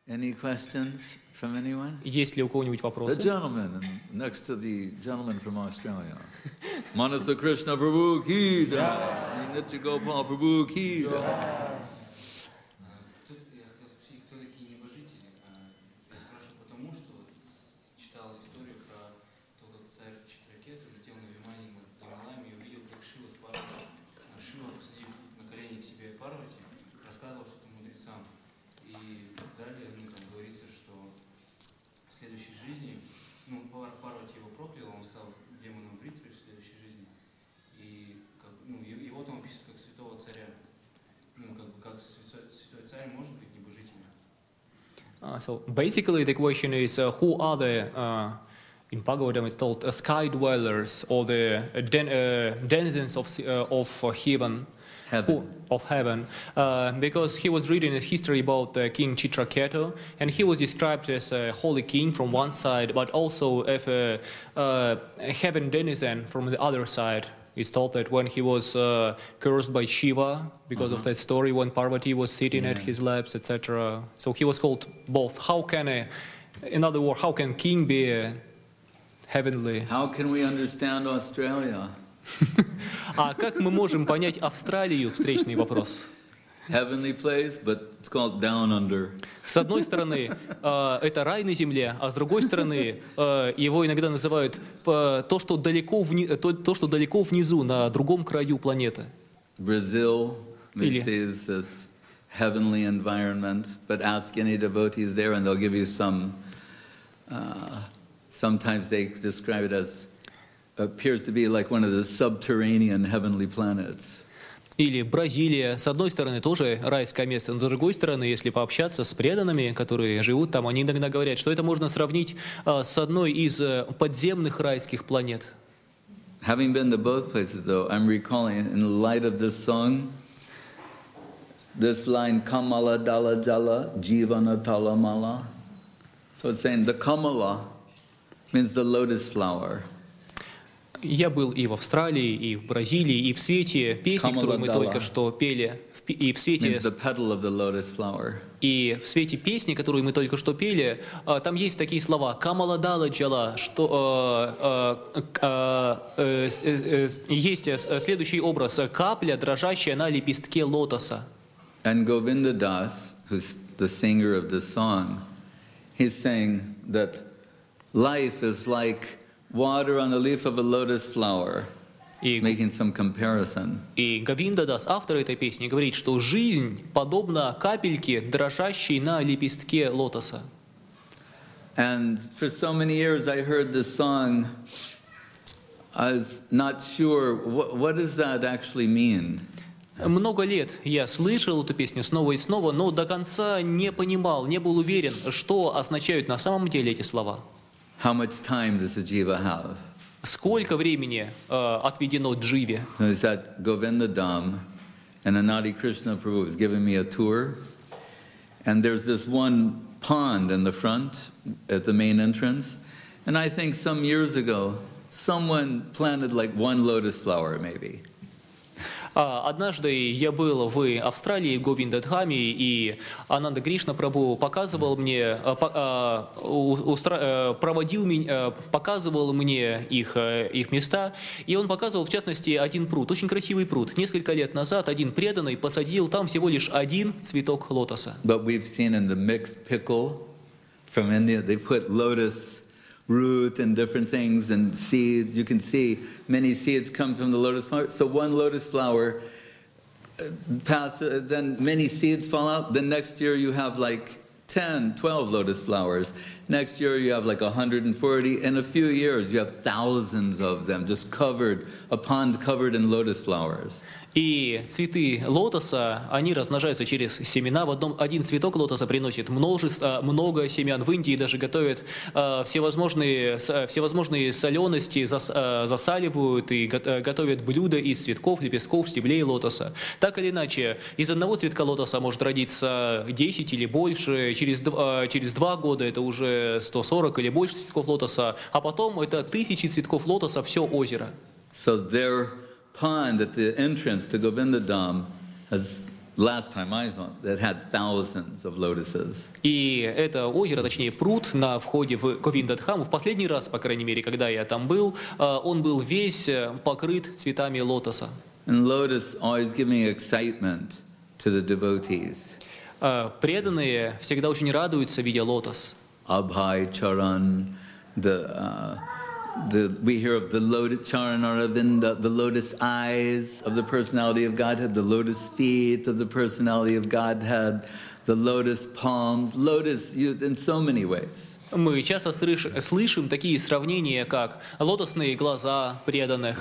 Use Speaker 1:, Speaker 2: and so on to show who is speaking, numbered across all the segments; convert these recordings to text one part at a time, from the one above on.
Speaker 1: Any questions from anyone?
Speaker 2: Есть ли у кого-нибудь
Speaker 1: The
Speaker 2: вопросы?
Speaker 1: gentleman next to the gentleman from Australia. Manasa Krishna Prabhu ki jai. Nitya Gopal Prabhu ki jai.
Speaker 3: Тут я хотел спросить, кто такие небожители? Я спрашиваю потому, что читал историю про то, как царь Читракету летел на Вимане над Гималаями и увидел, как Шива с Парвати. Шива, посадив на колени к себе Парвати, рассказывал что-то мудрецам. И далее там говорится, что в следующей жизни, Парвати его проклял, он стал демоном Вритри в следующей жизни. И его там описывают как святого царя. Как святой царь может быть небожителем?
Speaker 2: So basically the question is who are the in Bhagavatam it's called sky dwellers or the denizens of heaven. Of heaven, because he was reading a history about King Chitraketu, and he was described as a holy king from one side, but also as a heaven denizen from the other side. It's told that when he was cursed by Shiva, because of that story, when Parvati was sitting at his laps, etc. So he was called both. In other words, how can king be heavenly?
Speaker 1: How can we understand Australia?
Speaker 2: А как мы можем понять Австралию? Встречный вопрос.
Speaker 1: Heavenly place, but it's called down under.
Speaker 2: С одной стороны, это рай на земле, а с другой стороны, его иногда называют то, что далеко внизу, на другом краю планеты.
Speaker 1: Brazil, they say is this heavenly environment, but ask any devotees there and they'll give you some, sometimes they describe it as, appears to be like one of the subterranean heavenly planets.
Speaker 2: Или Бразилия, с одной стороны, тоже райское место, но с другой стороны, если пообщаться с преданными, которые живут там, они иногда говорят, что это можно сравнить с одной из подземных райских планет.
Speaker 1: Having been to both places, though, I'm recalling, in light of this song, this line, Kamala Dala Jala Jivana Talamala. So it's saying the Kamala means the lotus flower.
Speaker 2: Я был и в Австралии, и в Бразилии, и в свете песни, которую мы только что пели, и в свете песни, которую мы только что пели, там есть такие слова «камала дала джала», что есть следующий образ «капля, дрожащая на лепестке лотоса».
Speaker 1: And Govinda Das, who's the singer of this song, he's saying that life is like water on the leaf of a lotus flower. Making some comparison.
Speaker 2: И Говинда Дас, автор этой песни, говорит, что жизнь подобна капельке, дрожащей на лепестке лотоса.
Speaker 1: And for so many years I heard this song. I was not sure what does that actually mean.
Speaker 2: Много лет я слышал эту песню снова и снова, но до конца не понимал, не был уверен, что означают на самом деле эти слова.
Speaker 1: How much time does a jiva have?
Speaker 2: Сколько времени отведено дживе?
Speaker 1: So it's at Govinda Dham, and Anadi Krishna Prabhu has given me a tour, and there's this one pond in the front at the main entrance, and I think some years ago someone planted like one lotus flower maybe.
Speaker 2: Однажды я был в Австралии, в Говиндадхаме, и Ананда Кришна Прабху показывал мне их места, и он показывал, в частности, один пруд, очень красивый пруд. Несколько лет назад один преданный посадил там всего лишь один цветок лотоса.
Speaker 1: But we've seen in the mixed pickle from India, they put lotus root and different things and seeds. You can see many seeds come from the lotus flower. So one lotus flower passes, then many seeds fall out. Then next year you have like 10, 12 lotus flowers. Next year you have like 140. In a few years you have thousands of them just covered, a pond covered in lotus flowers.
Speaker 2: И цветы лотоса, они размножаются через семена. Один цветок лотоса приносит много семян. В Индии даже готовят всевозможные солености, засаливают и готовят блюда из цветков, лепестков, стеблей лотоса. Так или иначе, из одного цветка лотоса может родиться 10 или больше. Через 2 года это уже 140 или больше цветков лотоса. А потом это тысячи цветков лотоса, все озеро.
Speaker 1: So their pond at the entrance to Govinda Dham has last time I saw it, that had thousands of lotuses.
Speaker 2: И это озеро, точнее пруд на входе в Говиндадхам, в последний раз, по крайней мере, когда я там был, он был весь покрыт цветами лотоса.
Speaker 1: And lotus always giving excitement to the devotees.
Speaker 2: Преданные всегда очень радуются, видя лотос.
Speaker 1: Abhay Charan, we hear of the lotus Charan Aravinda, the lotus eyes of the personality of Godhead, the lotus feet of the personality of Godhead, the lotus palms, lotus used in so many ways.
Speaker 2: Мы часто слышим такие сравнения, как лотосные глаза преданных.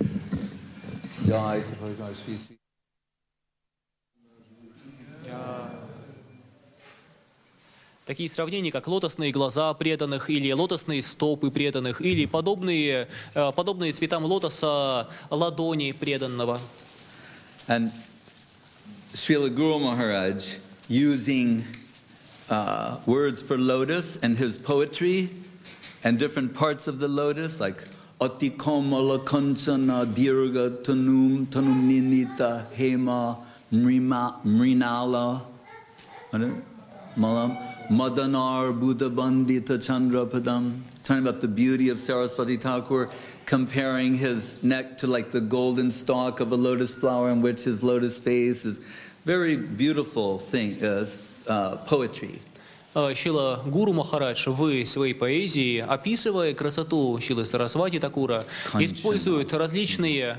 Speaker 2: Такие сравнения, как лотосные глаза преданных, или лотосные стопы преданных, или подобные цветам лотоса ладони преданного.
Speaker 1: And Srila Guru Maharaj, using words for lotus and his poetry and different parts of the lotus, like Ati Komala Kanchana Dirga Tanum Ninita Hema Mrinala Malam Madanar Buddha Bandita Chandra Padam, talking about the beauty of Saraswati Thakur, comparing his neck to like the golden stalk of a lotus flower in which his lotus face is very beautiful thing, poetry.
Speaker 2: Шрила Гуру Махарадж в своей поэзии, описывая красоту Шрилы Сарасвати Такура, использует различные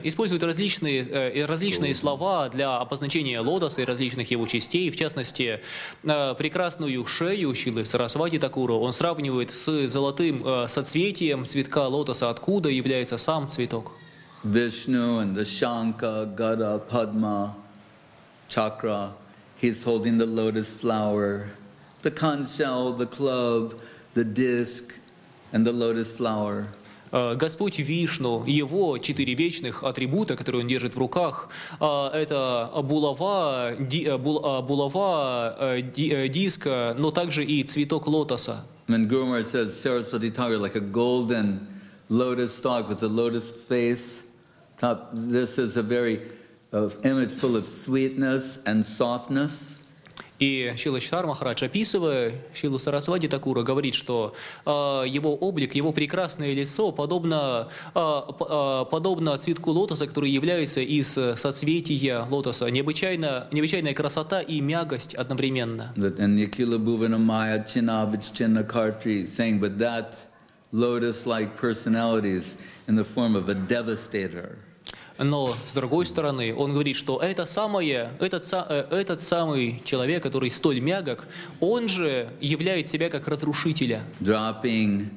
Speaker 2: слова для обозначения лотоса и различных его частей. В частности, прекрасную шею Шрилы Сарасвати Такура он сравнивает с золотым соцветием цветка лотоса, откуда является сам цветок.
Speaker 1: Vishnu and the Shankha, Gada, Padma, Chakra, he's holding the lotus flower. The conch shell, the club, the disc, and the lotus flower.
Speaker 2: Господь Вишну, его 4 вечных атрибута, которые он держит в руках, это булава, диска, но также и цветок лотоса.
Speaker 1: When Guru Maharaj says Saraswati Thakur like a golden lotus stalk with a lotus face, this is a very image full of sweetness and softness.
Speaker 2: И Шрила Читар Махарадж, описывая Шрилу Сарасвати Такура, говорит, что его облик, его прекрасное лицо подобно цветку лотоса, который является из соцветия лотоса. Необычайная красота и мягкость одновременно.
Speaker 1: And Nikila Bhuvana Maya Chinnavich Chinnakartri saying, but that lotus-like personalities in the form of a devastator.
Speaker 2: Но, с другой стороны, он говорит, что этот самый человек, который столь мягок, он же являет себя как разрушителя.
Speaker 1: Dropping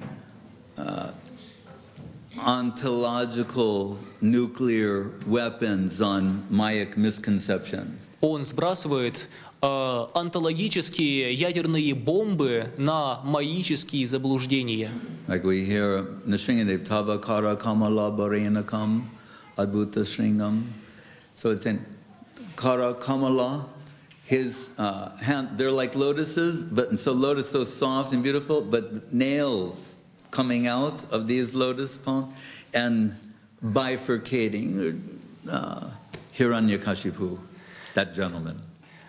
Speaker 1: ontological nuclear weapons on Mayic misconceptions.
Speaker 2: Он сбрасывает онтологические ядерные бомбы на майические заблуждения.
Speaker 1: Like we hear Nrsingadev Tava Kara Kamala Bharenakam Adbhuta Sringam. So it's in Kara Kamala, his hand, they're like lotuses, but so lotus so soft and beautiful, but nails coming out of these lotus palms and bifurcating Hiranyakashipu, that gentleman.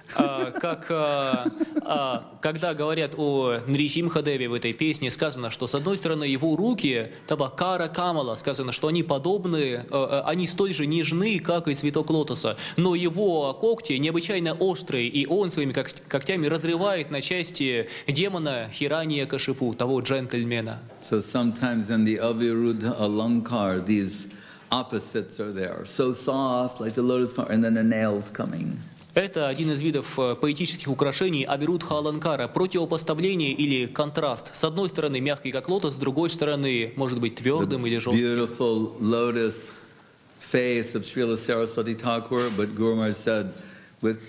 Speaker 2: Когда говорят о Нрисимхадеве в этой песне, сказано, что с одной стороны его руки, Табакара Камала, сказано, что они подобны, они столь же нежны, как и цветок лотоса, но его когти необычайно острые, и он своими когтями разрывает на части демона Хираньякашипу, того джентльмена.
Speaker 1: So sometimes in the Avirudha Alankar, these opposites are there, so soft like the lotus flower, and then the nails coming.
Speaker 2: Это один из видов поэтических украшений Авирудха Аланкара, противопоставление или контраст. С одной стороны мягкий, как лотос, с другой стороны может быть твердым или жестким.
Speaker 1: Beautiful lotus face of Srila Saraswati Thakur, but Guru Maharaj said, with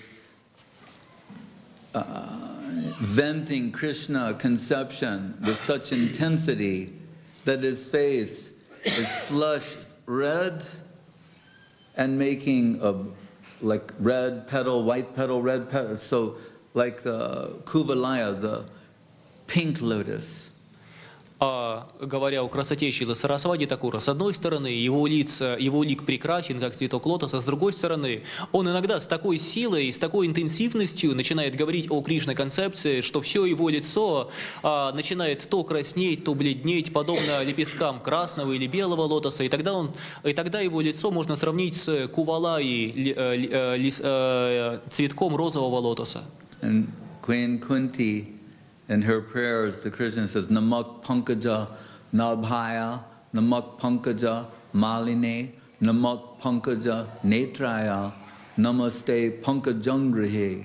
Speaker 1: venting Krishna conception with such intensity that his face is flushed red and making a like red petal, white petal, red petal. So like the Kuvalaya, the pink lotus.
Speaker 2: Говоря о красоте Шрилы Сарасвати Такура, с одной стороны, его лик прекрасен, как цветок лотоса, с другой стороны, он иногда с такой силой, с такой интенсивностью начинает говорить о Кришна-концепции, что все его лицо начинает то краснеть, то бледнеть, подобно лепесткам красного или белого лотоса, и тогда его лицо можно сравнить с кувалаи, цветком розового лотоса.
Speaker 1: And Queen Kunti, in her prayers to Krishna, says, Namak Pankaja Nabhaya, Namak Pankaja Maline, Namak Pankaja Netraya, Namaste Pankajangrihe.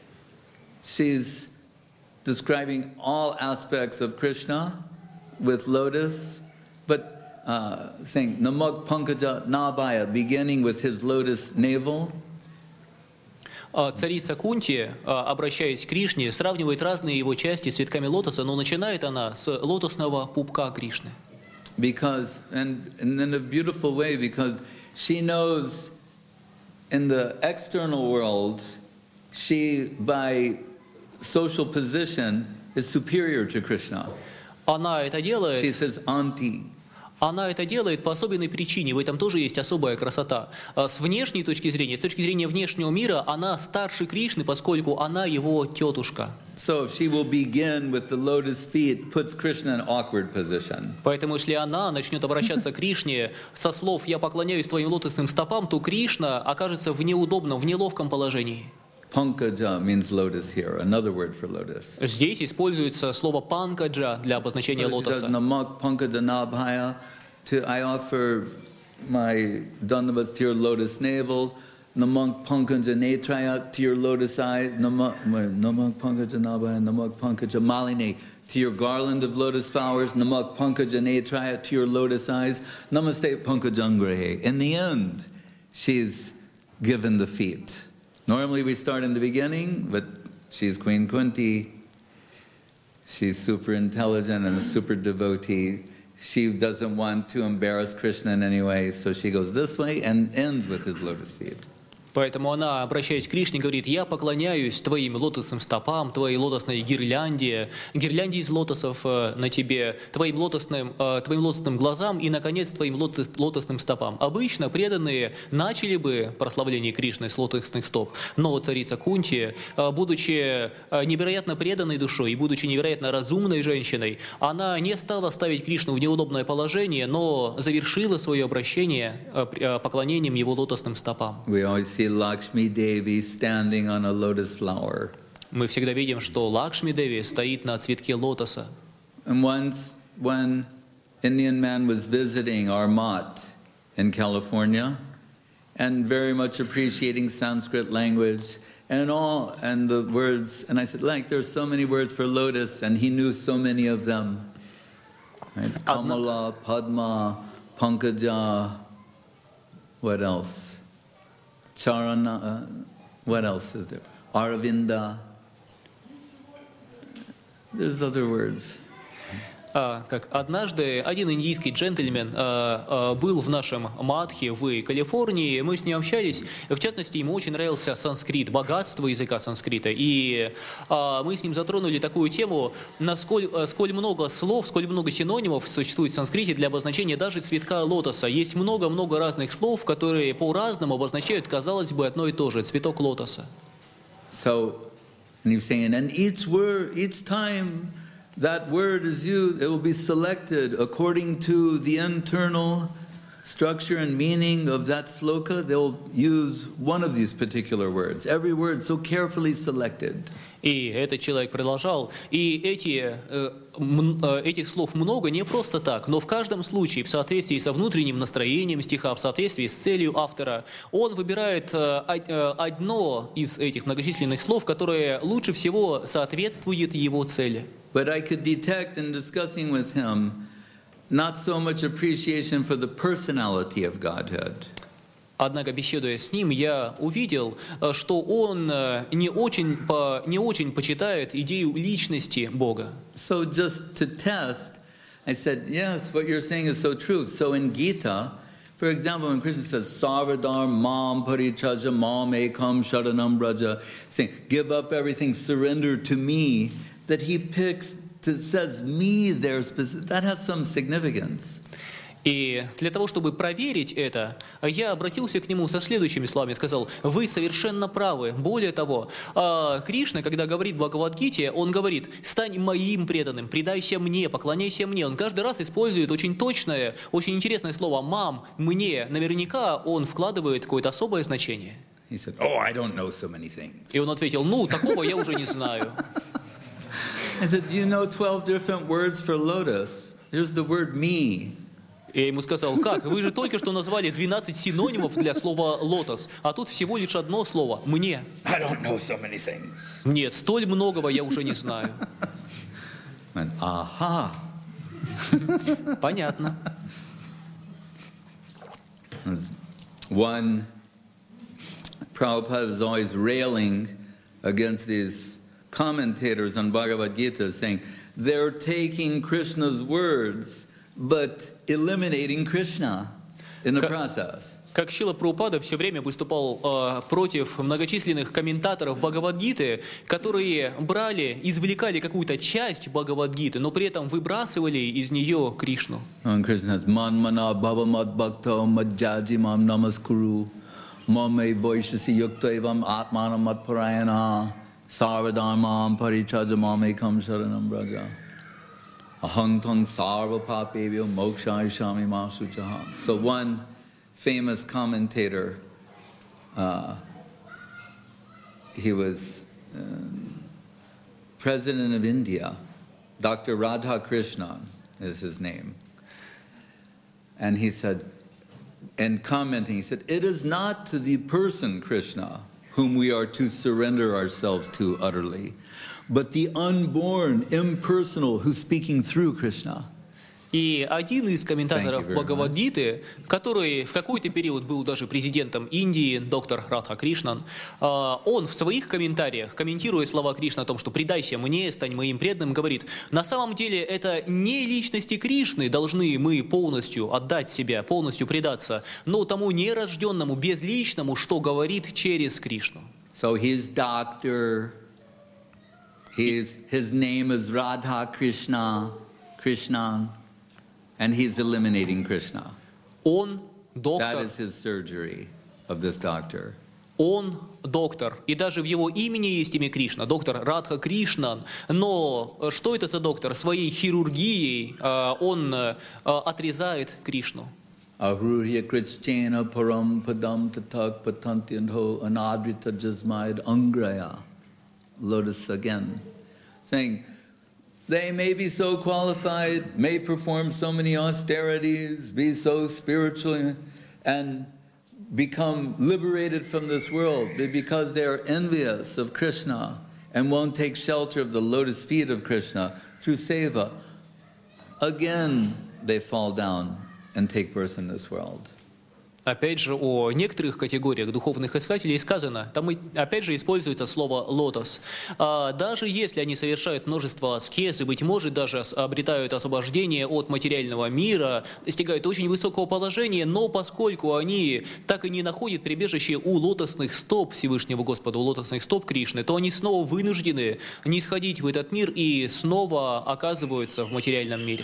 Speaker 1: She's describing all aspects of Krishna with lotus, but saying Namak Pankaja Nabhaya, beginning with his lotus navel.
Speaker 2: Царица Кунти, обращаясь к Кришне, сравнивает разные его части с цветками лотоса, но начинает она с лотосного пупка Кришны.
Speaker 1: Because, and in a beautiful way, because she knows in the external world, she, by social position, is superior to Krishna.
Speaker 2: Она это делает.
Speaker 1: She says, Auntie.
Speaker 2: Она это делает по особенной причине, в этом тоже есть особая красота. С внешней точки зрения, с точки зрения внешнего мира, она старше Кришны, поскольку она его тетушка.
Speaker 1: So if she will begin with the lotus feet, puts Krishna in an awkward position.
Speaker 2: Поэтому если она начнет обращаться к Кришне со слов «я поклоняюсь твоим лотосным стопам», то Кришна окажется в неудобном, в неловком положении.
Speaker 1: Pankaja means lotus here, another word for lotus.
Speaker 2: Здесь используется слово «панкаджа» для обозначения
Speaker 1: So she says,
Speaker 2: лотоса.
Speaker 1: Namak Pankaja Nabhaya, I offer my dandavats to your lotus navel, Namak Pankaja Netraya, to your lotus eyes, Namak Pankaja Nabhaya, Namak Pankaja Maline, to your garland of lotus flowers, Namak Pankaja Netraya, to your lotus eyes, Namaste Pankajangrahe. In the end, she's given the feet. Normally we start in the beginning, but she's Queen Kunti. She's super intelligent and a super devotee. She doesn't want to embarrass Krishna in any way, so she goes this way and ends with his lotus feet.
Speaker 2: Поэтому она, обращаясь к Кришне, говорит: «Я поклоняюсь твоим лотосным стопам, твоей лотосной гирлянде из лотосов на тебе, твоим лотосным глазам и, наконец, твоим лотосным стопам». Обычно преданные начали бы прославление Кришны с лотосных стоп, но царица Кунти, будучи невероятно преданной душой и будучи невероятно разумной женщиной, она не стала ставить Кришну в неудобное положение, но завершила свое обращение поклонением его лотосным стопам.
Speaker 1: See Lakshmi Devi standing on a lotus flower.
Speaker 2: Мы всегда видим, что Лакшми Деви стоит на цветке лотоса.
Speaker 1: And once, when Indian man was visiting our mott in California, and very much appreciating Sanskrit language and the words, and I said, like, there's so many words for lotus, and he knew so many of them. Right? Kamala, Padma, Pankaja, what else? Charana, what else is there? Aravinda. There's other words.
Speaker 2: Как однажды один индийский джентльмен был в нашем Мадхе в Калифорнии, мы с ним общались, в частности, ему очень нравился санскрит, богатство языка санскрита, и мы с ним затронули такую тему, сколь много слов, сколь много синонимов существует в санскрите для обозначения даже цветка лотоса. Есть много-много разных слов, которые по-разному обозначают, казалось бы, одно и то же, цветок лотоса.
Speaker 1: So, and he's saying, and each word, each time that word is used, it will be selected according to the internal structure and meaning of that sloka. They'll use one of these particular words. Every word so carefully selected.
Speaker 2: И этот человек продолжал, и этих слов много не просто так, но в каждом случае, в соответствии со внутренним настроением стиха, в соответствии с целью автора, он выбирает одно из этих многочисленных слов, которое лучше всего соответствует его цели.
Speaker 1: But I could detect in discussing with him not so much appreciation for the personality of Godhead.
Speaker 2: Однако, беседуя с ним, я увидел, что он не очень почитает идею личности Бога.
Speaker 1: So just to test, I said, yes, what you're saying is so true. So in Gita, for example, when Krishna says, Sarvadar Mam Paritraja Mam Ekam Sharanam Braja, saying, give up everything, surrender to me, that he picks says me there, that has some significance.
Speaker 2: И для того, чтобы проверить это, я обратился к нему со следующими словами. Сказал: вы совершенно правы. Более того, Кришна, когда говорит в Бхагавад-гите, он говорит: стань моим преданным, предайся мне, поклоняйся мне. Он каждый раз использует очень точное, очень интересное слово «мам», «мне». Наверняка он вкладывает какое-то особое значение.
Speaker 1: He said, oh, I don't know so many things.
Speaker 2: И он ответил: ну, такого я уже не знаю.
Speaker 1: I said, you know 12 different words for lotus. There's the word me.
Speaker 2: Я ему сказал: как? Вы же только что назвали 12 синонимов для слова «лотос», а тут всего лишь одно слово «мне».
Speaker 1: I don't know so many things.
Speaker 2: Нет, столь многого я уже не знаю.
Speaker 1: And, aha.
Speaker 2: Понятно.
Speaker 1: One, Prabhupada is always railing against these commentators on Bhagavad Gita, saying they're taking Krishna's words but eliminating Krishna in the process.
Speaker 2: Как Шрила Прабхупада все время выступал против многочисленных комментаторов Бхагавад-гиты, которые брали, извлекали какую-то часть Бхагавад-гиты, но при этом выбрасывали из нее Кришну.
Speaker 1: And Krishna says, Man mana bhava mad bhakta madjaji mam namaskuru mame voishasi yukta evam atmana mad parayana sarvadharmam parichaja mame kam sharanam braja aham tang sarva papebhyo mokshaya shami masuchaha. So one famous commentator, he was president of India, Dr. Radha Krishnan is his name. And he said, and commenting, he said, it is not to the person Krishna whom we are to surrender ourselves to utterly, but the unborn, impersonal, who's speaking through Krishna.
Speaker 2: И один из комментаторов Бхагавад-гиты, который в какой-то период был даже президентом Индии, доктор Радха Кришнан, он в своих комментариях, комментируя слова Кришны о том, что «предайся мне, стань моим преданным», говорит: на самом деле это не личности Кришны должны мы полностью отдать себя, полностью предаться, но тому нерожденному, безличному, что говорит через Кришну.
Speaker 1: So his doctor, his name is Radha Krishnan. And he's eliminating Krishna.
Speaker 2: Он
Speaker 1: That
Speaker 2: доктор,
Speaker 1: is his surgery of this doctor.
Speaker 2: он доктор, и даже в его имени есть имя Кришна, доктор Радха Кришнан. Но что это за доктор? Своей хирургией он отрезает Кришну.
Speaker 1: Ahurya Krishna param padam tatak patantyanho anadrita jasmaid angraya. Lotus again. Saying, they may be so qualified, may perform so many austerities, be so spiritual, and become liberated from this world, but because they are envious of Krishna and won't take shelter of the lotus feet of Krishna through seva, again they fall down and take birth in this world.
Speaker 2: Опять же, о некоторых категориях духовных искателей сказано, там опять же используется слово «лотос». Даже если они совершают множество аскез и, быть может, даже обретают освобождение от материального мира, достигают очень высокого положения, но поскольку они так и не находят прибежище у лотосных стоп Всевышнего Господа, у лотосных стоп Кришны, то они снова вынуждены нисходить в этот мир и снова оказываются в материальном мире.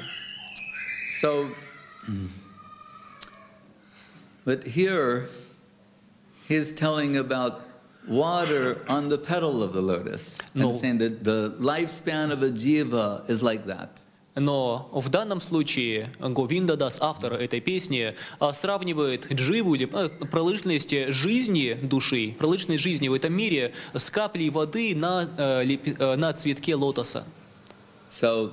Speaker 1: But here, he's telling about water on the petal of the lotus, and saying that the lifespan of a jiva is like that.
Speaker 2: Но в данном случае Говинда Дас, автор этой песни, сравнивает дживу, или продолжительность жизни души, продолжительность жизни в этом мире с каплей воды на цветке лотоса.
Speaker 1: So,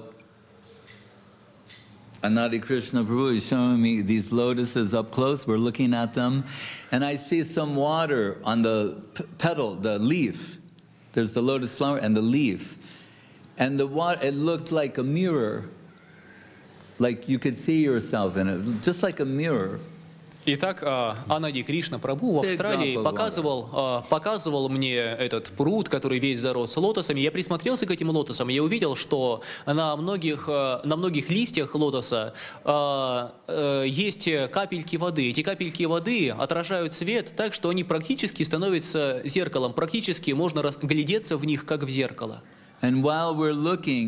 Speaker 1: Anadi Krishna Prabhu is showing me these lotuses up close. We're looking at them, and I see some water on the petal, the leaf. There's the lotus flower and the leaf. And the water, it looked like a mirror. Like you could see yourself in it, just like a mirror.
Speaker 2: Итак, Анади Кришна Прабху в Австралии показывал мне этот пруд, который весь зарос лотосами. Я присмотрелся к этим лотосам, и я увидел, что на многих листьях лотоса есть капельки воды. Эти капельки воды отражают свет так, что они практически становятся зеркалом. Практически можно глядеться в них, как в зеркало.
Speaker 1: And while we're looking,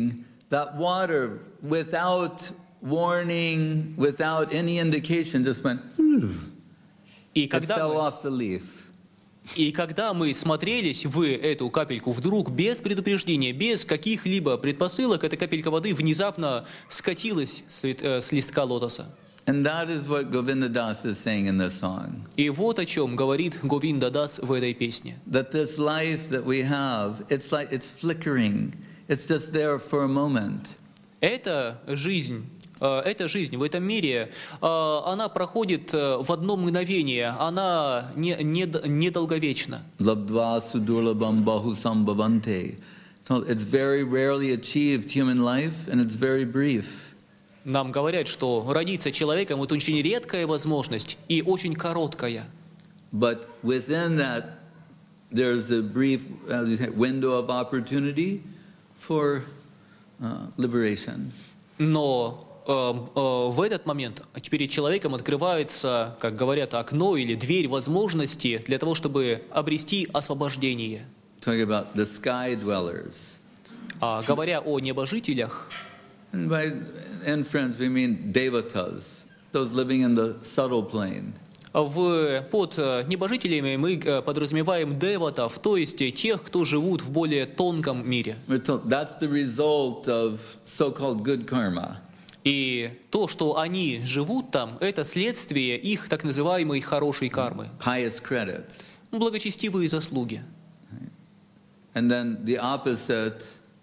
Speaker 1: that water, without warning, without any indication, just went,
Speaker 2: И
Speaker 1: it
Speaker 2: когда
Speaker 1: fell
Speaker 2: мы...
Speaker 1: off the leaf.
Speaker 2: И когда мы смотрелись в эту капельку, вдруг, без предупреждения, без каких-либо предпосылок, эта капелька воды внезапно скатилась с листка лотоса.
Speaker 1: And that is what Govinda Das is saying in this song.
Speaker 2: И вот о чем говорит Говинда Дас в этой песне.
Speaker 1: That this life that we have, it's like it's flickering. It's just there for a moment.
Speaker 2: Эта жизнь в этом мире, она проходит в одно мгновение, она недолговечна.
Speaker 1: Labdva sudurlabam bahusambhavante. So it's very rarely achieved human life, and it's very brief.
Speaker 2: Нам говорят, что родиться человеком – это очень редкая возможность и очень короткая.
Speaker 1: But within that, there's a brief window of opportunity for liberation.
Speaker 2: Но в этот момент перед человеком открывается, как говорят, окно или дверь возможности для того, чтобы обрести освобождение.
Speaker 1: Talking about the sky dwellers.
Speaker 2: Говоря о небожителях,
Speaker 1: And by inference, we mean devatas, those living in the subtle plane.
Speaker 2: под небожителями мы подразумеваем деватов, то есть тех, кто живут в более тонком мире.
Speaker 1: That's the result of so-called good karma.
Speaker 2: И то, что они живут там, это следствие их так называемой хорошей кармы.
Speaker 1: Pious credits.
Speaker 2: Благочестивые заслуги.
Speaker 1: And then the opposite,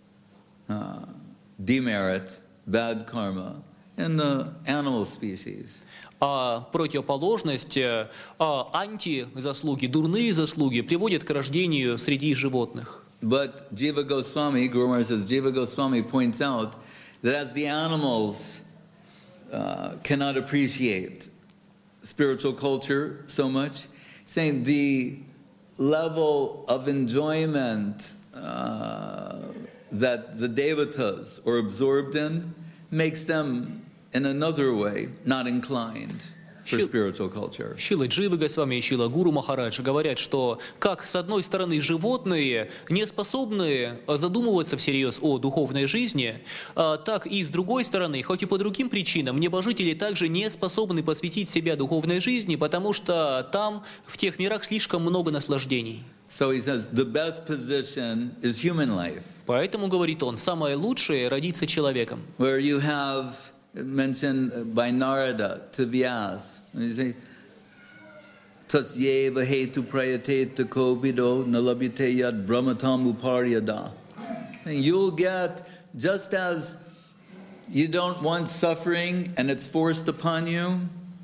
Speaker 1: demerit, bad karma, in the animal species.
Speaker 2: Противоположность, антизаслуги, дурные заслуги приводят к рождению среди животных.
Speaker 1: But Jiva Goswami, Guru Maharaj says, Jiva Goswami points out that as the animals cannot appreciate spiritual culture so much, saying the level of enjoyment that the devatas are absorbed in makes them, in another way, not inclined for spiritual culture.
Speaker 2: Шила Дживы Госвами и Шила Гуру Махарадж говорят, что как с одной стороны животные не способны задумываться всерьез о духовной жизни, так и с другой стороны, хоть и по другим причинам, небожители также не способны посвятить себя духовной жизни, потому что там, в тех мирах, слишком много наслаждений.
Speaker 1: So he says the best position is human life.
Speaker 2: Поэтому, говорит он, самое лучшее – родиться человеком.
Speaker 1: Where you have mentioned by Narada to Vyas, and you say, Tasyeva hetu prayate to kovido nalabite yad brahmatam uparyada. And you'll get, just as you don't want suffering and it's forced upon you,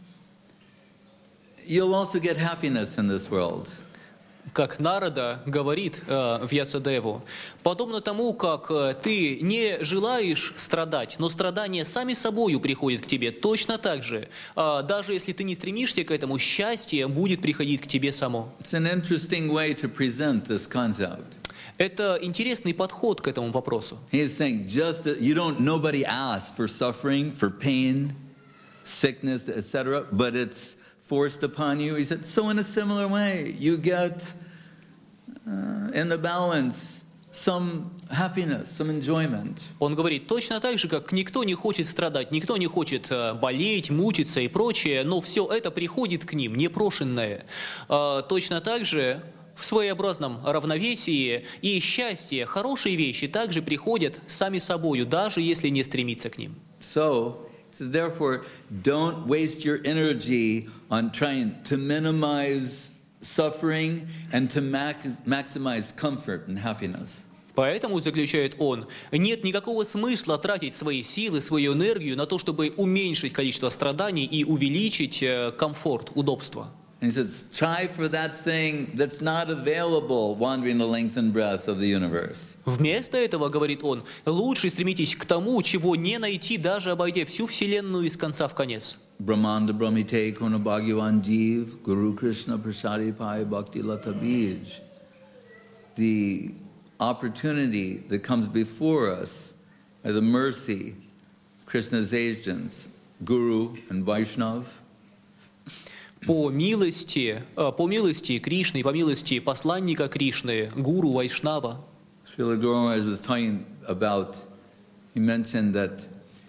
Speaker 1: you'll also get happiness in this world.
Speaker 2: Как Нарада говорит Вьясадеву, подобно тому, как ты не желаешь страдать, но страдания сами собою приходят к тебе, точно так же, даже если ты не стремишься к этому, счастье будет приходить к тебе само.
Speaker 1: It's an interesting way to present this concept.
Speaker 2: Это интересный подход к этому вопросу.
Speaker 1: He's saying just that nobody asks for suffering, for pain, sickness, etc., but it's forced upon you. He said, so in a similar way, you get in the balance some happiness, some enjoyment.
Speaker 2: Он говорит, точно так же, как никто не хочет страдать, никто не хочет болеть, мучиться и прочее, но все это приходит к ним, непрошенное. Точно так же в своеобразном равновесии и счастье, хорошие вещи также приходят сами собою, даже если не стремиться к ним.
Speaker 1: So therefore, don't waste your energy on trying to minimize suffering and to maximize comfort and happiness.
Speaker 2: Поэтому, заключает он, нет никакого смысла тратить свои силы, свою энергию на то, чтобы уменьшить количество страданий и увеличить комфорт, удобство.
Speaker 1: And he says, try for that thing that's not available wandering the length and breadth of the universe.
Speaker 2: Вместо этого, говорит он, лучше стремитесь к тому, чего не найти, даже обойдя всю Вселенную из конца в конец.
Speaker 1: Brahmanda Brahmite Kona Bhagavan Jeev Guru Krishna Prasadi Pai Bhakti Lata Bij. The opportunity that comes before us by the mercy of Krishna's agents, Guru and Vaishnav.
Speaker 2: По милости Кришны, по милости посланника Кришны, гуру Вайшнава.
Speaker 1: Srila Guru Maharaj was talking about, he mentioned that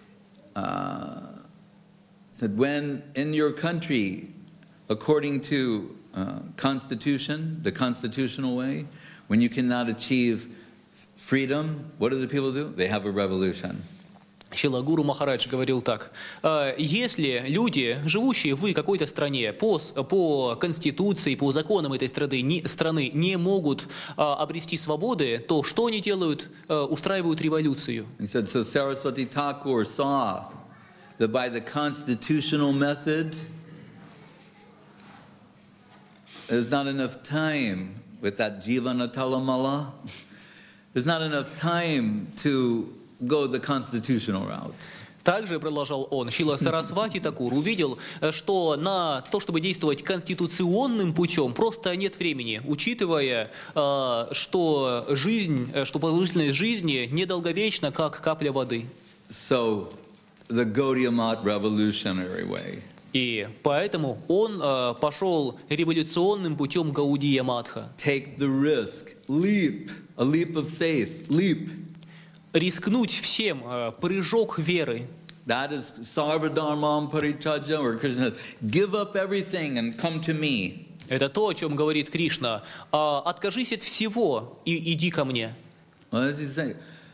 Speaker 1: said when in your country, according to constitution, the constitutional way, when you cannot achieve freedom, what do the people do? They have a revolution.
Speaker 2: Шрила Гуру Махарадж говорил так: если люди, живущие в какой-то стране, по конституции, по законам этой страны не могут обрести свободы, то что они делают? Устраивают революцию.
Speaker 1: He said, so Saraswati Thakur saw that by the constitutional method, there's not enough time with that Jivana Talamala. There's not enough time to go the constitutional route.
Speaker 2: Также, продолжал он, Шрила Сарасвати Такур увидел, что на то, чтобы действовать конституционным путем, просто нет времени, учитывая, что продолжительность жизни недолговечна, как капля воды.
Speaker 1: So, the Gaudiya Math revolutionary way.
Speaker 2: И поэтому он пошел революционным путем Гаудия Матха.
Speaker 1: Take the risk, leap, a leap of faith, leap.
Speaker 2: Рискнуть всем, прыжок веры.
Speaker 1: That is Sarvadharmam Parichaja, or Krishna, give up everything and come to me.
Speaker 2: Это то, о чем говорит Кришна. Откажись от всего и иди ко мне.
Speaker 1: What does he say?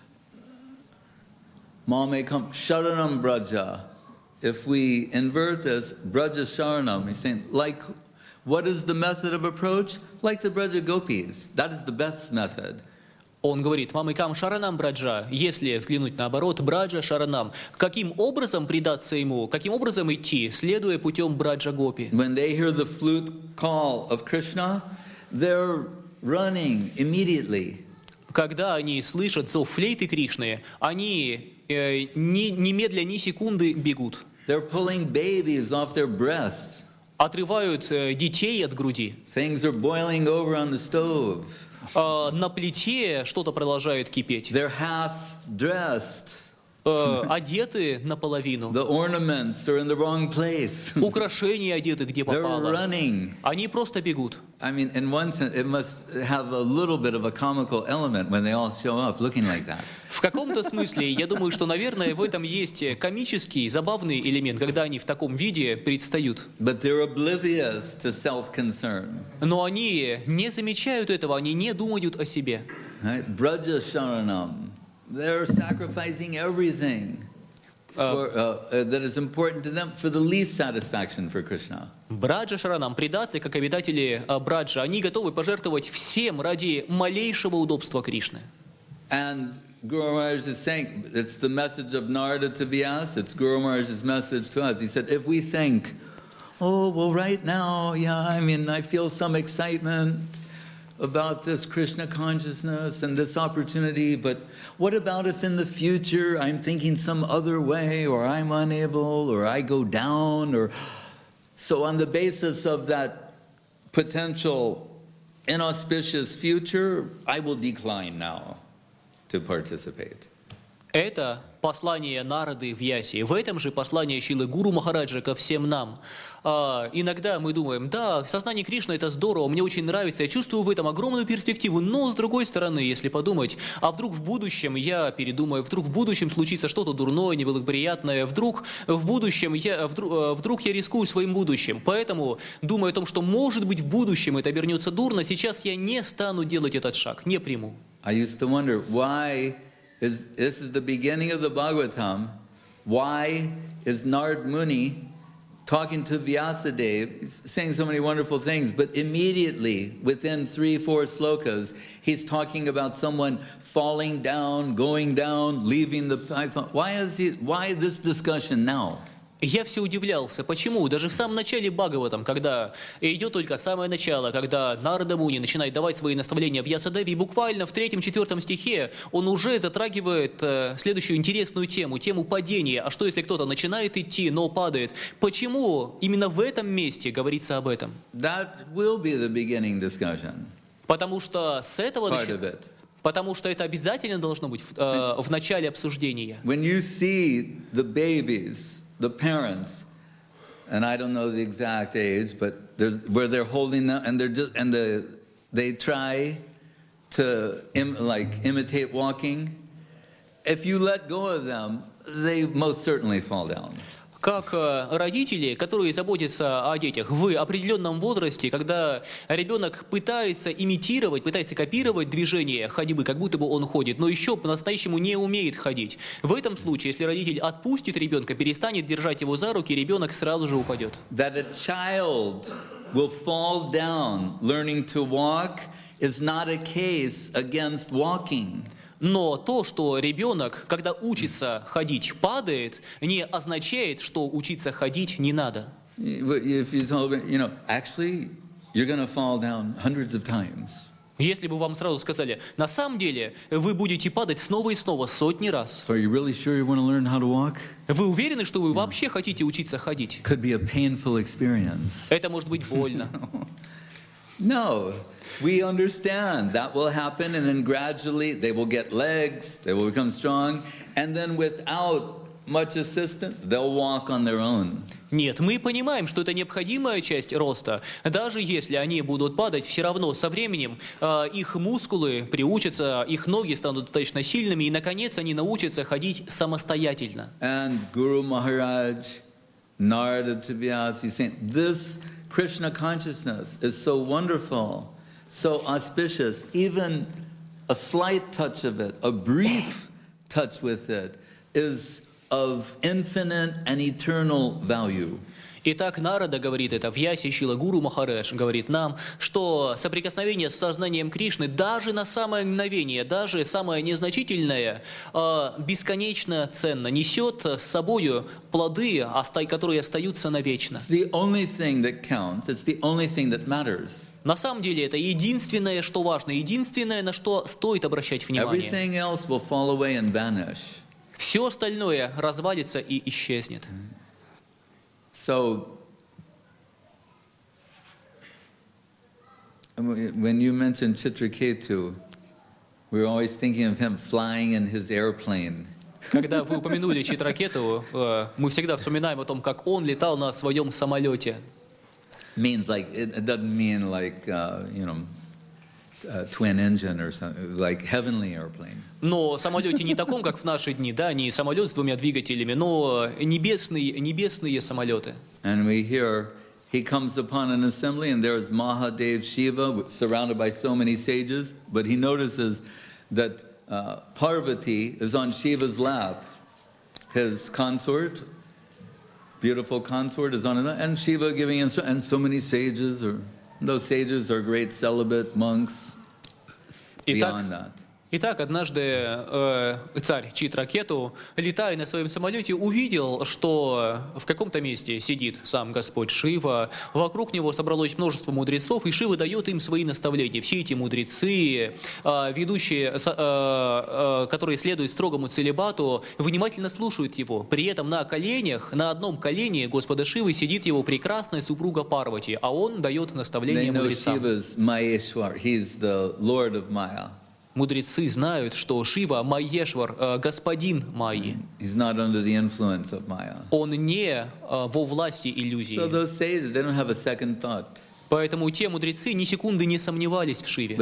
Speaker 1: Mame come Sharanam Braja. If we invert this, Braja Sharanam, he's saying, like, what is the method of approach? Like the Braja Gopis. That is the best method.
Speaker 2: Он говорит, мамыкам шаранам браджа, если взглянуть наоборот, браджа шаранам. Каким образом предаться ему, каким образом идти, следуя путем браджа гопи?
Speaker 1: When they hear the flute call of Krishna, they're running immediately.
Speaker 2: Когда они слышат зов флейты Кришны, они немедля ни секунды бегут.
Speaker 1: They're pulling babies off their breasts.
Speaker 2: Отрывают детей от груди.
Speaker 1: Things are boiling over on the stove.
Speaker 2: На плите что-то продолжает кипеть.
Speaker 1: They're half dressed.
Speaker 2: Одеты наполовину.
Speaker 1: The ornaments are in the wrong place.
Speaker 2: Украшения одеты где попало.
Speaker 1: They're running.
Speaker 2: Они просто бегут.
Speaker 1: I mean, in one sense, it must have a little bit of a comical element when they all show up looking like that.
Speaker 2: В каком-то смысле, я думаю, что, наверное, в этом есть комический, забавный элемент, когда они в таком виде предстают.
Speaker 1: But they're oblivious to self-concern.
Speaker 2: Но они не замечают этого, они не думают о себе.
Speaker 1: Right? Braja Sharanam. They're sacrificing everything that is important to them for the least satisfaction for Krishna.
Speaker 2: Браджа Шаранам, преданцы, как обитатели Браджа, они готовы пожертвовать всем ради малейшего удобства Кришны.
Speaker 1: And Guru Maharaj is saying, it's the message of Narada to Vyasa, it's Guru Maharaj's message to us. He said, if we think, oh, well, right now, I feel some excitement about this Krishna consciousness and this opportunity, but what about if in the future I'm thinking some other way, or I'm unable, or I go down, or... So on the basis of that potential inauspicious future, I will decline now to participate.
Speaker 2: Это послание Нарады в Ясе. В этом же послание Шрилы Гуру Махараджа ко всем нам. Иногда мы думаем, да, сознание Кришны это здорово, мне очень нравится, я чувствую в этом огромную перспективу, но с другой стороны, если подумать, а вдруг в будущем я передумаю, вдруг в будущем случится что-то дурное, неблагоприятное, вдруг в будущем вдруг я рискую своим будущим. Поэтому, думая о том, что может быть в будущем это обернется дурно, сейчас я не стану делать этот шаг, не приму.
Speaker 1: I used to wonder why this is the beginning of the Bhagavatam. Why is Narad Muni talking to Vyasadeva, he's saying so many wonderful things, but immediately within 3-4 slokas, he's talking about someone falling down, going down, leaving the python. Why this discussion now?
Speaker 2: Я все удивлялся, почему даже в самом начале Бхагаватам, когда идет только самое начало, когда Нарада Муни начинает давать свои наставления в Вьясадеве, и буквально в 3-4 стихе он уже затрагивает следующую интересную тему, тему падения. А что если кто-то начинает идти, но падает? Почему именно в этом месте говорится об этом?
Speaker 1: That will be the beginning discussion.
Speaker 2: Потому что с этого начинается. Потому что это обязательно должно быть в начале обсуждения.
Speaker 1: When you see the babies, the parents, and I don't know the exact age, but where they're holding them, and they try to imitate walking, if you let go of them, they most certainly fall down.
Speaker 2: Как родители, которые заботятся о детях, в определенном возрасте, когда ребенок пытается имитировать, пытается копировать движение ходьбы, как будто бы он ходит, но еще по-настоящему не умеет ходить. В этом случае, если родитель отпустит ребенка, перестанет держать его за руки, ребенок сразу же упадет.
Speaker 1: That a child will fall down learning to walk is not a case against walking.
Speaker 2: Но то, что ребенок, когда учится ходить, падает, не означает, что учиться ходить не надо.
Speaker 1: If you told me, actually, you're going to fall down hundreds of times.
Speaker 2: Если бы вам сразу сказали, на самом деле вы будете падать снова и снова, сотни раз.
Speaker 1: So are you really sure you want to learn how to walk?
Speaker 2: Вы уверены, что вы вообще хотите учиться ходить?
Speaker 1: Could be a painful experience.
Speaker 2: Это может быть больно.
Speaker 1: No, we understand that will happen, and then gradually they will get legs, they will become strong, and then without much assistance, they'll walk on their own.
Speaker 2: Нет, мы понимаем, что это необходимая часть роста. Даже если они будут падать, все равно со временем их мускулы приучатся, их ноги станут достаточно сильными, и, наконец, они научатся ходить самостоятельно.
Speaker 1: And Guru Maharaj, Narada Vyas, he's saying, this Krishna consciousness is so wonderful, so auspicious, even a slight touch of it, a brief touch with it, is of infinite and eternal value.
Speaker 2: Итак, Нарада говорит это, Вьяси Шила Гуру Махарадж говорит нам, что соприкосновение с сознанием Кришны даже на самое мгновение, даже самое незначительное, бесконечно ценно, несет с собою плоды, которые остаются навечно.
Speaker 1: It's the only thing that counts. It's the only thing that matters.
Speaker 2: На самом деле это единственное, что важно, единственное, на что стоит обращать внимание.
Speaker 1: Everything else will fall away and vanish.
Speaker 2: Все остальное развалится и исчезнет.
Speaker 1: So, when you mentioned Chitraketu, we were always thinking of him flying in his airplane.
Speaker 2: Когда вы упомянули Читракету, мы всегда вспоминаем о том, как он летал на своем самолете.
Speaker 1: Means like it doesn't mean like twin engine or something, like heavenly airplane.
Speaker 2: Но самолете не таком, как в наши дни, да, не самолет с двумя двигателями, но небесные самолеты.
Speaker 1: And we hear he comes upon an assembly, and there is Mahadev Shiva surrounded by so many sages, but he notices that Parvati is on Shiva's lap. His consort, beautiful consort, is on his lap, and Shiva giving and so many sages, those sages are great celibate monks. Beyond that.
Speaker 2: Итак, однажды царь Читракету, летая на своем самолете, увидел, что в каком-то месте сидит сам Господь Шива, вокруг него собралось множество мудрецов, и Шива дает им свои наставления. Все эти мудрецы, ведущие, которые следуют строгому целибату, внимательно слушают его. При этом на коленях, на одном колене Господа Шивы сидит его прекрасная супруга Парвати, а он дает наставления мудрецам. Мудрецы знают, что Шива Майешвар, господин Майи. Он не во власти иллюзии. Поэтому те мудрецы ни секунды не сомневались в Шиве.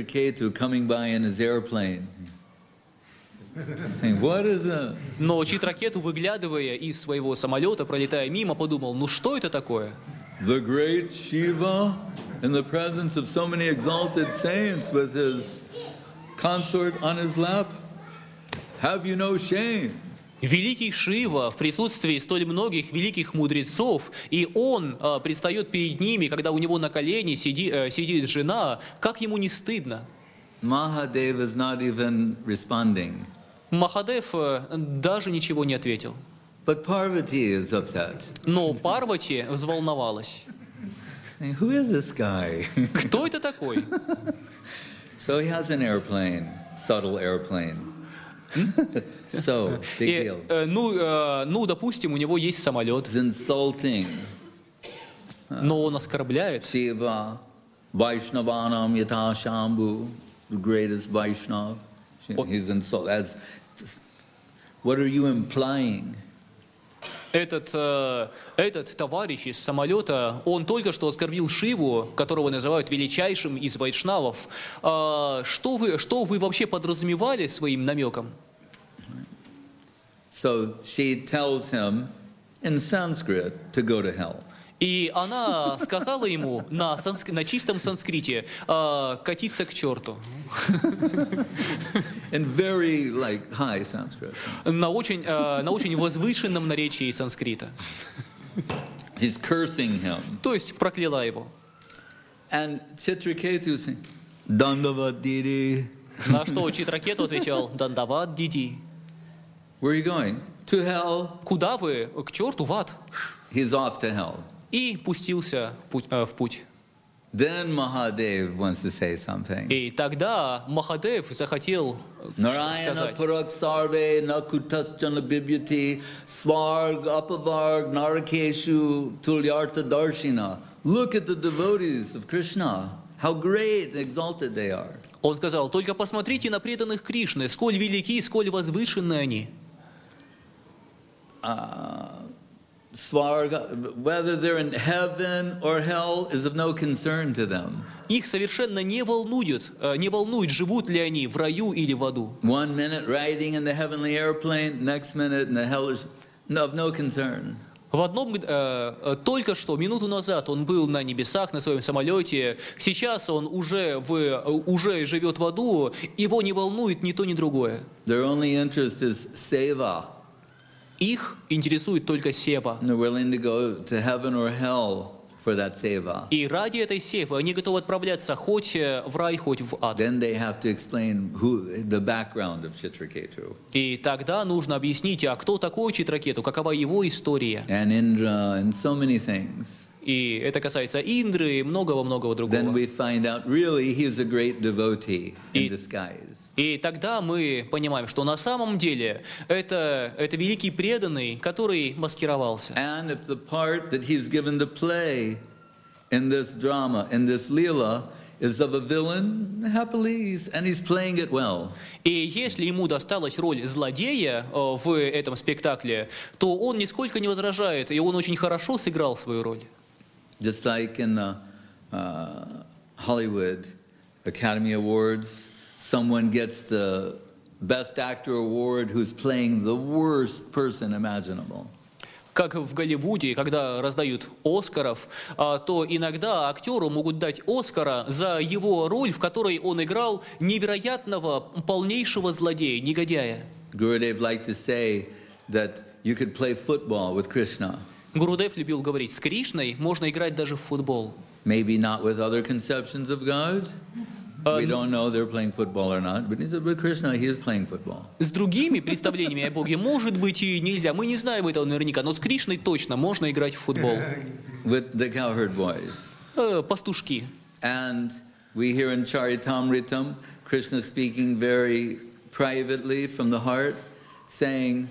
Speaker 2: Но Читракету, выглядывая из своего самолета, пролетая мимо, подумал, ну что это такое?
Speaker 1: The great Shiva, in the presence of so many exalted saints with his consort on his lap, have you no shame?
Speaker 2: Великий Шива в присутствии столь многих великих мудрецов, и он предстает перед ними, когда у него на колене сидит жена, как ему не стыдно?
Speaker 1: Mahadev is not even responding.
Speaker 2: Махадев даже ничего не ответил.
Speaker 1: But Parvati is upset.
Speaker 2: Но Парвати взволновалась.
Speaker 1: Who is this guy?
Speaker 2: Кто это такой?
Speaker 1: So he has an airplane, subtle airplane. So, big deal.
Speaker 2: Ну, допустим, у него есть самолет.
Speaker 1: He's insulting.
Speaker 2: Но он оскорбляет.
Speaker 1: Shiva, Vaishnavanam Yata Shambhu, the greatest Vaishnav. He's insulting. What are you implying?
Speaker 2: Этот товарищ из самолета, он только что оскорбил Шиву, которого называют величайшим из вайшнавов. Что вы вообще подразумевали своим намеком?
Speaker 1: So she tells him in Sanskrit to go to hell.
Speaker 2: И она сказала ему на чистом санскрите катиться к черту.
Speaker 1: In very high Sanskrit.
Speaker 2: На очень возвышенном наречии санскрита.
Speaker 1: She's cursing him.
Speaker 2: То есть прокляла его.
Speaker 1: And Chitraketu saying, Dandavad Didi.
Speaker 2: На что Читракету отвечал: Дандават Диди.
Speaker 1: Where are you going? To hell.
Speaker 2: Куда вы? К черту, в ад.
Speaker 1: He's off to hell.
Speaker 2: И пустился в путь.
Speaker 1: Then Mahadev wants to say something.
Speaker 2: И тогда Махадев захотел
Speaker 1: Narayana
Speaker 2: сказать:
Speaker 1: Parak Sarve Nakutasjana Bibhyati Svarg Apavarg Narakeshu Tulyartha Darshina. Look at the devotees of Krishna. How great and exalted they are.
Speaker 2: Он сказал: только посмотрите на преданных Кришны, сколь велики, сколь возвышенны они.
Speaker 1: Svarga, whether they're in heaven or hell, is of no concern to them.
Speaker 2: Их совершенно не волнует, живут ли они в раю или в аду.
Speaker 1: 1 minute riding in the heavenly airplane, next minute in the hell is of no concern.
Speaker 2: Только что, минуту назад, он был на небесах на своем самолете, сейчас он уже живет в аду, его не волнует ни то, ни другое.
Speaker 1: Their only interest is seva.
Speaker 2: Их интересует только сева.
Speaker 1: And they're willing to go to heaven or hell for that seva.
Speaker 2: И ради этой севы они готовы отправляться хоть в рай, хоть в ад.
Speaker 1: Then they have to explain the background of Chitraketu.
Speaker 2: И тогда нужно объяснить, а кто такой Читракету, какова его история.
Speaker 1: And Indra and so many things.
Speaker 2: И это касается Индры и многого-многого другого.
Speaker 1: Then we find out really he is a great devotee in disguise.
Speaker 2: И тогда мы понимаем, что на самом деле это великий преданный, который маскировался.
Speaker 1: And if the part that he's given to play in this drama, in this lila, is of a villain, happily, and he's playing it well.
Speaker 2: И если ему досталась роль злодея в этом спектакле, то он нисколько не возражает, и он очень хорошо сыграл свою роль.
Speaker 1: Just like in the Hollywood Academy Awards, someone gets the Best Actor Award who's playing the worst person imaginable.
Speaker 2: Как в Голливуде, когда раздают Оскаров, то иногда актеру могут дать Оскара за его роль, в которой он играл невероятного, полнейшего злодея, негодяя.
Speaker 1: Gurudev liked to say that you could play football with Krishna.
Speaker 2: Гурудев любил говорить: с Кришной можно играть даже в футбол.
Speaker 1: Maybe not with other conceptions of God. We don't know they're playing football or not, but he said, with Krishna, he is playing football.
Speaker 2: С другими представлениями о Боге, может быть, и нельзя. Мы не знаем этого наверняка, но с Кришной точно можно играть в футбол.
Speaker 1: With the cowherd boys.
Speaker 2: Пастушки.
Speaker 1: And we hear in Charitamritam, Krishna speaking very privately from the heart, saying,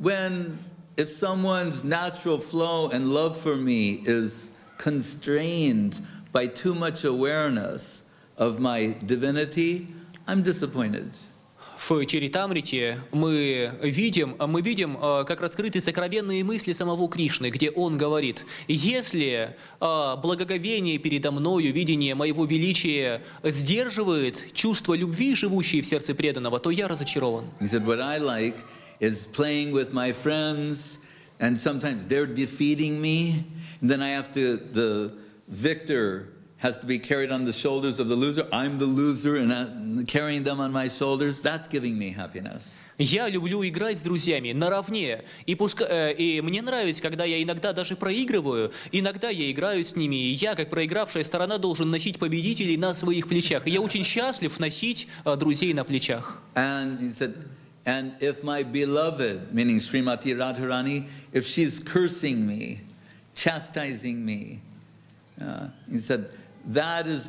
Speaker 1: if someone's natural flow and love for me is constrained by too much awareness of my divinity, I'm disappointed.
Speaker 2: В Чаритамрите мы видим, как раскрыты сокровенные мысли самого Кришны, где он говорит: если благоговение передо мною, видение моего величия сдерживает чувство любви, живущее в сердце преданного, то я разочарован.
Speaker 1: He said, what I like is playing with my friends, and sometimes they're defeating me, and then I have to, the victor has to be carried on the shoulders of the loser. I'm the loser, and I'm carrying them on my shoulders. That's giving me happiness.
Speaker 2: Я люблю играть с друзьями наравне, и мне нравится, когда я иногда даже проигрываю, иногда я играю с ними, и я, как проигравшая сторона, должен носить победителей на своих плечах. И я очень счастлив носить друзей на плечах.
Speaker 1: And he said, and if my beloved, meaning Srimati Radharani, if she's cursing me, chastising me, he said, that is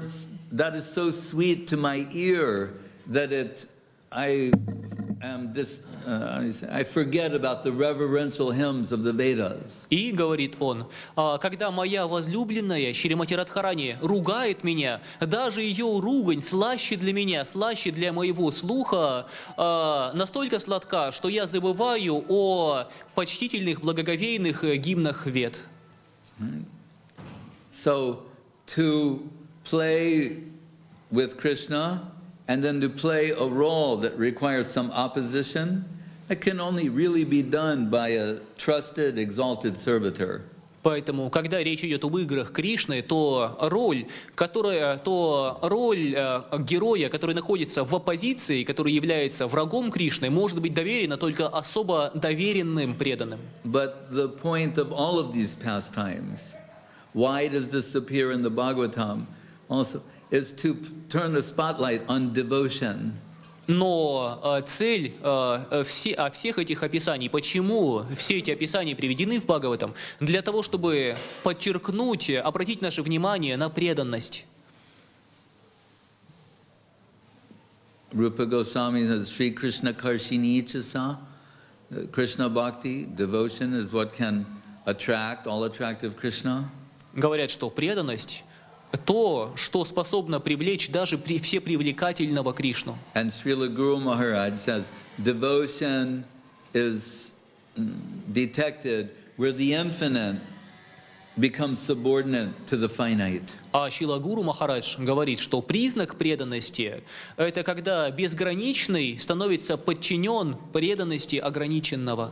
Speaker 1: so sweet to my ear that I forget about the reverential hymns of the Vedas.
Speaker 2: И, говорит он, когда моя возлюбленная Шримати Радхарани ругает меня, даже ее ругань слаще для меня, слаще для моего слуха, настолько сладка, что я забываю о почтительных, благоговейных гимнах Вед.
Speaker 1: So, to play with Krishna and then to play a role that requires some opposition, That can only really be done by a trusted, exalted servitor.
Speaker 2: Поэтому, когда речь идет об играх Кришны, то роль героя, который находится в оппозиции, который является врагом Кришны, может быть доверена только особо доверенным преданным.
Speaker 1: But the point of all of these pastimes, why does this appear in the Bhagavatam also, is to turn the spotlight on devotion.
Speaker 2: Но цель всех этих описаний, почему все эти описания приведены в Бхагаватам, для того, чтобы подчеркнуть, обратить наше внимание на преданность.
Speaker 1: Rupa Goswami says, Sri Krishna Karshini Chasa, Krishna Bhakti, devotion is what can attract all attractive Krishna.
Speaker 2: Говорят, что преданность то, что способно привлечь даже всепривлекательного Кришну.
Speaker 1: And Srila Guru Maharaj says, devotion is detected where the infinite becomes subordinate to the finite.
Speaker 2: А Шрила Гуру Махарадж говорит, что признак преданности – это когда безграничный становится подчинен преданности ограниченного.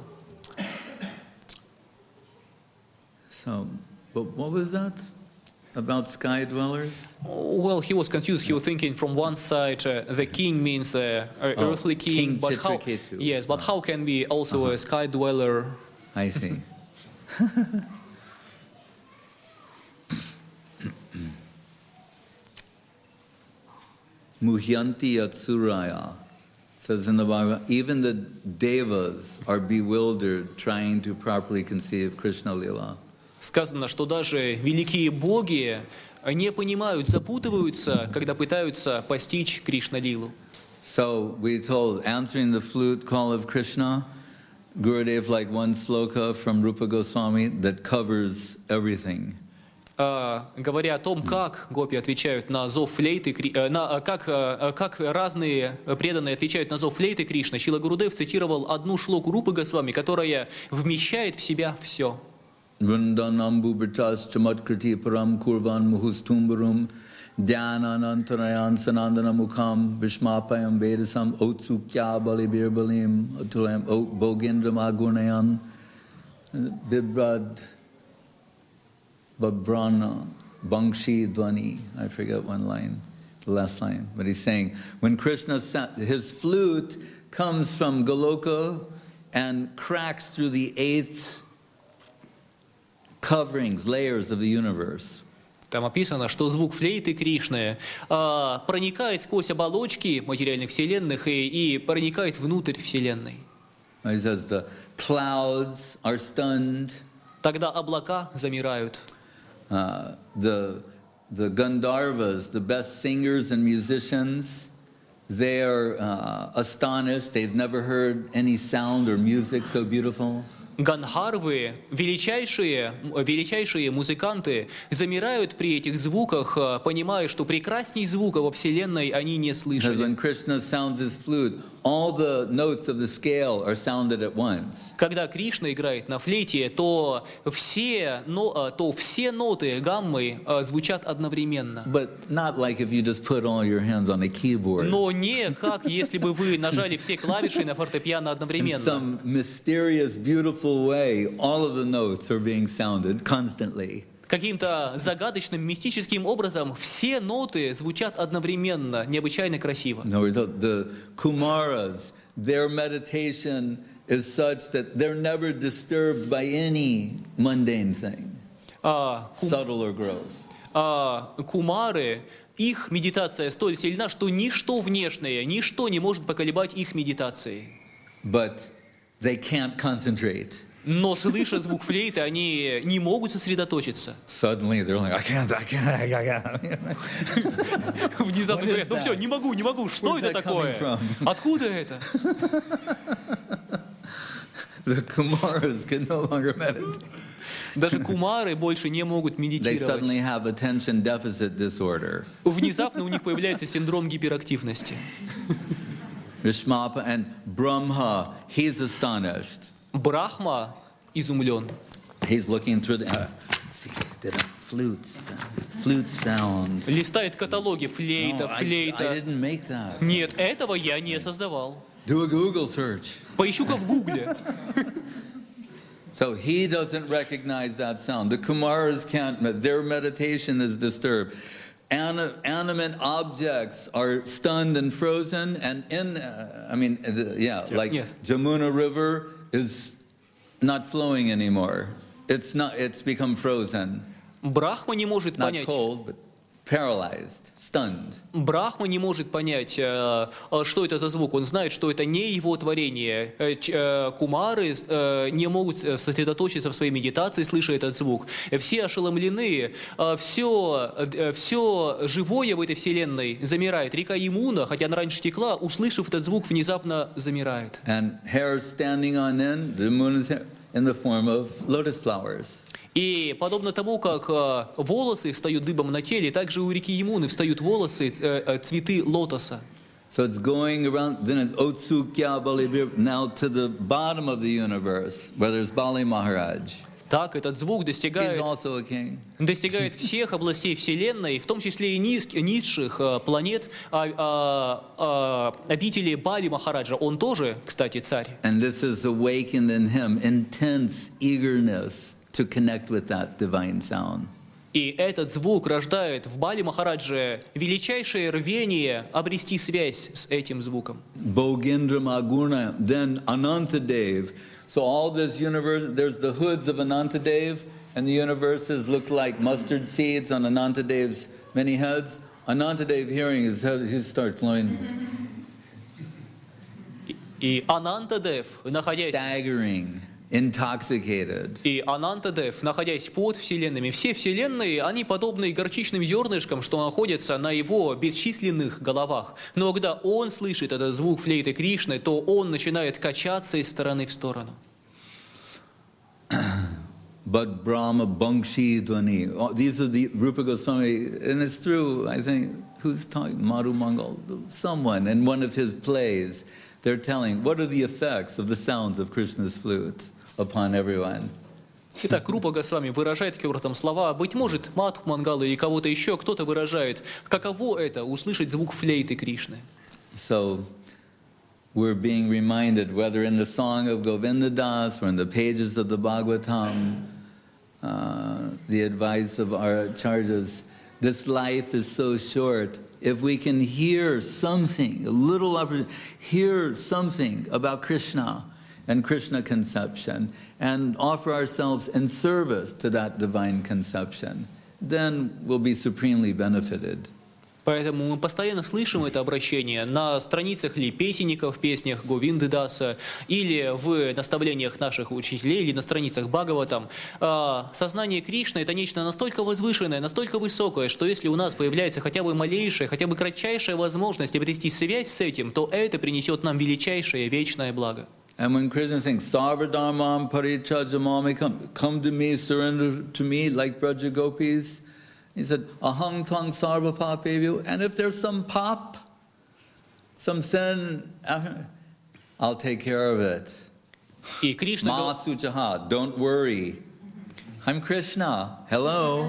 Speaker 1: So, what was that? About sky dwellers?
Speaker 2: Well, he was confused. He was thinking from one side, the king means earthly king,
Speaker 1: King
Speaker 2: but how?
Speaker 1: Chitraketu.
Speaker 2: Yes, but how can be also a sky dweller?
Speaker 1: I see. Muhyanti Atsuraya says in the Bhagavad, even the devas are bewildered trying to properly conceive Krishna Lila.
Speaker 2: Сказано, что даже великие боги не понимают, запутываются, когда пытаются постичь Кришна-лилу.
Speaker 1: So we told, answering the flute call of Krishna, Gurudev like one sloka from Rupa Goswami that covers everything.
Speaker 2: Говоря о том, как гопи отвечают на зов флейты, как разные преданные отвечают на зов флейты Кришны, Шрила Гурудев цитировал одну шлоку Рупы Госвами, которая вмещает в себя все.
Speaker 1: Vrindanambu Britas Chamatkriti Param Kurvan Muhustumbarum Dhyananantarayan Sanandana Vishmapayam Vedasam Otsukya Balibir Balim Atulam Bogindram Agunayan Bibrad Babrana Bangshi Dwani. I forget one line, the last line. But he's saying, when Krishna, his flute comes from Goloka and cracks through the 8 coverings, layers of the universe.
Speaker 2: Там описано, что звук флейты Кришны проникает сквозь оболочки материальных вселенных и проникает внутрь вселенной.
Speaker 1: He says the clouds are stunned.
Speaker 2: Тогда облака замирают.
Speaker 1: The Gandharvas, the best singers and musicians, they are astonished. They've never heard any sound or music so beautiful.
Speaker 2: Ганхарвы, величайшие музыканты, замирают при этих звуках, понимая, что прекрасней звука во Вселенной они не слышали.
Speaker 1: When Krishna sounds his flute, all the notes of the scale are sounded at once.
Speaker 2: Когда Кришна играет на флейте, то все ноты гаммы звучат одновременно.
Speaker 1: But not like if you just put all your hands on a keyboard.
Speaker 2: Но не как если бы вы нажали все клавиши на фортепиано
Speaker 1: In
Speaker 2: одновременно.
Speaker 1: some mysterious, beautiful way, all of the notes are being sounded constantly.
Speaker 2: Каким-то загадочным, мистическим образом все ноты звучат одновременно, необычайно красиво.
Speaker 1: No, the Kumaras, their meditation is such that they're never disturbed by any mundane thing, subtle or gross.
Speaker 2: Кумары, их медитация столь сильна, что ничто внешнее, ничто не может поколебать их медитации.
Speaker 1: But they can't concentrate.
Speaker 2: Но, слыша звук флейты, они не могут сосредоточиться.
Speaker 1: Suddenly they're like, I can't.
Speaker 2: Внезапно говорят, ну все, не могу, что это такое? Откуда это?
Speaker 1: The Kumaras can no longer meditate.
Speaker 2: Даже кумары больше не могут
Speaker 1: They suddenly
Speaker 2: медитировать.
Speaker 1: have attention deficit disorder.
Speaker 2: Внезапно у них появляется синдром гиперактивности.
Speaker 1: Vishmapa and Brahma, he's astonished.
Speaker 2: Брахма изумлен.
Speaker 1: He's looking through the... see, the flutes, flute sound.
Speaker 2: Листает каталоги флейта,
Speaker 1: No, I
Speaker 2: флейта.
Speaker 1: didn't make that.
Speaker 2: Нет, этого я не создавал.
Speaker 1: Do a Google search.
Speaker 2: Поищу-ка в Гугле.
Speaker 1: So he doesn't recognize that sound. The Kumaras can't, their meditation is disturbed. Animate objects are stunned and frozen, and like
Speaker 2: Yes.
Speaker 1: Jamuna River is not flowing anymore. It's become frozen.
Speaker 2: Брахма не может
Speaker 1: Not
Speaker 2: понять.
Speaker 1: cold, but paralyzed, stunned.
Speaker 2: Брахма не может понять, что это за звук. Он знает, что это не его творение. Кумары не могут сосредоточиться в своей медитации, слыша этот звук. Все ошеломлены, все живое в этой вселенной замирает. Река Ямуна, хотя она раньше текла, услышав этот звук, внезапно замирает.
Speaker 1: And hair standing on end, the moon is in the form of lotus flowers.
Speaker 2: И подобно тому, как волосы встают дыбом на теле, также у реки Ямуны встают волосы, цветы лотоса.
Speaker 1: So it's going around, then it's Otsukya Balibir, now to the bottom of the universe, where there's Bali Maharaj.
Speaker 2: Так этот звук
Speaker 1: He's
Speaker 2: достигает
Speaker 1: also a king.
Speaker 2: достигает всех областей Вселенной, в том числе и низших планет, обители Бали Махараджа. Он тоже, кстати, царь.
Speaker 1: And this has awakened in him intense eagerness to connect with that divine sound.
Speaker 2: И этот звук рождает в Бали Махарадже величайшее рвение обрести связь с этим звуком.
Speaker 1: Bogindra Maguna, then Anantadev. So all this universe, there's the hoods of Anantadev, and the universes look like mustard seeds on Anantadev's many heads. Anantadev hearing his head, he starts glowing,
Speaker 2: И Анантадев, находясь
Speaker 1: staggering, intoxicated.
Speaker 2: И Анантадев, находясь под вселенными, все вселенные, они подобны горчичным зернышкам, что находятся на его бесчисленных головах. Но когда он слышит этот звук флейты Кришны, то он начинает качаться из стороны в сторону.
Speaker 1: But Brahma Bangshi Dwani. These are the Rupa Goswami, and it's true, I think, who's talking? Madhu Mangal, someone in one of his plays, they're telling what are the effects of the sounds of Krishna's flute upon everyone.
Speaker 2: Итак, Рупа Госвами выражает таким образом слова, быть может, Мадху Мангала или кого-то еще, кто-то выражает, каково это услышать звук флейты Кришны.
Speaker 1: So we're being reminded, whether in the song of Govinda Das or in the pages of the Bhagavatam, the advice of our acharyas, this life is so short. If we can hear something, hear something about Krishna and Krishna conception, and offer ourselves in service to that divine conception, then we'll be supremely benefited.
Speaker 2: Поэтому мы постоянно слышим это обращение на страницах ли песенников, в песнях Говинды Даса, или в наставлениях наших учителей, или на страницах Бхагаватам. Сознание Кришны – это нечто настолько возвышенное, настолько высокое, что если у нас появляется хотя бы малейшая, хотя бы кратчайшая возможность обрести связь с этим, то это принесет нам величайшее вечное благо.
Speaker 1: And when Krishna sings, Sarvadharmam Parityajamami, come to me, surrender to me, like Braja Gopis, he said, Ahang Tang Sarva Papevyu. And if there's some pop, some sin, I'll take care of it.
Speaker 2: И Кришна
Speaker 1: Ma Suchaha, don't worry. I'm Krishna. Hello.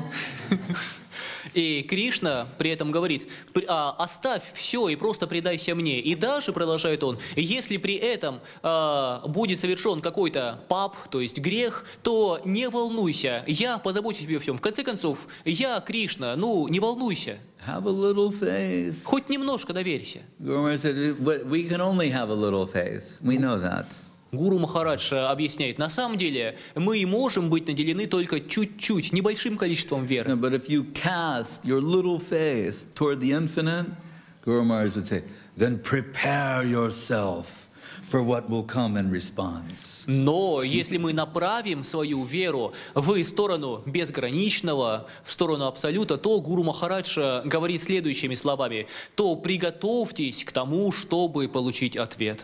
Speaker 2: И Кришна при этом говорит, оставь все и просто предайся мне. И даже, продолжает он, если при этом будет совершен какой-то пап, то есть грех, то не волнуйся, я позабочусь обо всем. В конце концов, я Кришна, не волнуйся.
Speaker 1: Have a little faith.
Speaker 2: Хоть немножко доверься.
Speaker 1: Guru Maharaj said, we can only have a little faith. We know that.
Speaker 2: Гуру Махарадж объясняет, на самом деле мы можем быть наделены только чуть-чуть, небольшим количеством веры.
Speaker 1: But if you cast your little faith toward the infinite, Guru Maharaj would say, then prepare yourself for what will come in response.
Speaker 2: Но если мы направим свою веру в сторону безграничного, в сторону Абсолюта, то Гуру Махарадж говорит следующими словами, то приготовьтесь к тому, чтобы получить ответ.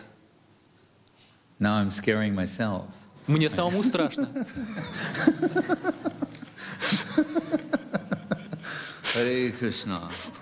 Speaker 1: Now I'm scaring myself.
Speaker 2: Мне самому страшно.
Speaker 1: Hare Krishna.